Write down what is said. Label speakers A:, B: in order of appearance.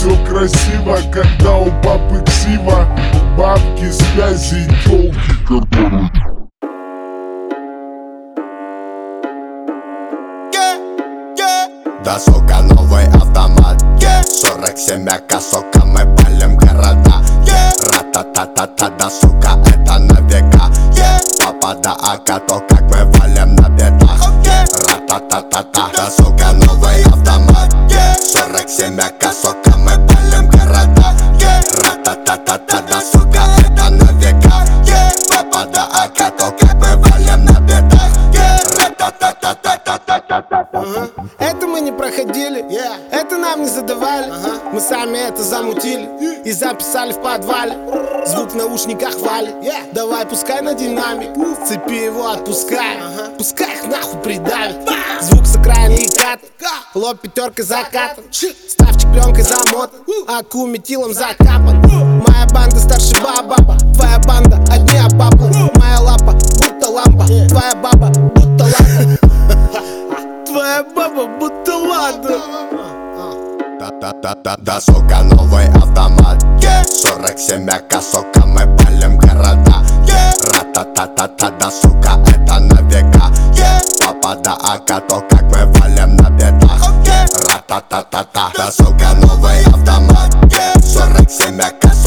A: все красиво, когда у папы ксива. Бабки, связи и тёлки, которые...
B: Да, сука, новый автомат, 47 АК, сука, мы палим города. Ра-та-та-та-та, да, сука, это на века. Папа да АК, то как мы валим на бедах. Ра-та-та-та-та, да, сука, новый автомат, 47 АК, сука, мы палим города. Ра-та-та-та-та, да, сука, это на века. Папа да АК, то как мы валим на бедах. Ра-та-та-та-та-та-та-та-та.
C: Это мы не проходили, это нам не задавали. Мы сами это замутили и записали в подвале. Звук в наушниках валит, давай пускай на динамик. С цепи его отпускай, пускай их нахуй придавит. Звук с окраины и кат, лоб пятеркой закатан, ставчик пленкой замотан, аку метилом закапан. Моя банда старше баба, твоя банда одни обапы. Моя лапа будто лампа, твоя баба будто ладно. Твоя баба будто ладно.
B: Да, сука, новый автомат, 47 АК, сука, мы палим города. Ра-та-та-та-та, да, сука, это на века. Папа да АК, то как мы валим на бедах. Ра-та-та-та-та, да, сука, новый автомат, 47 АК,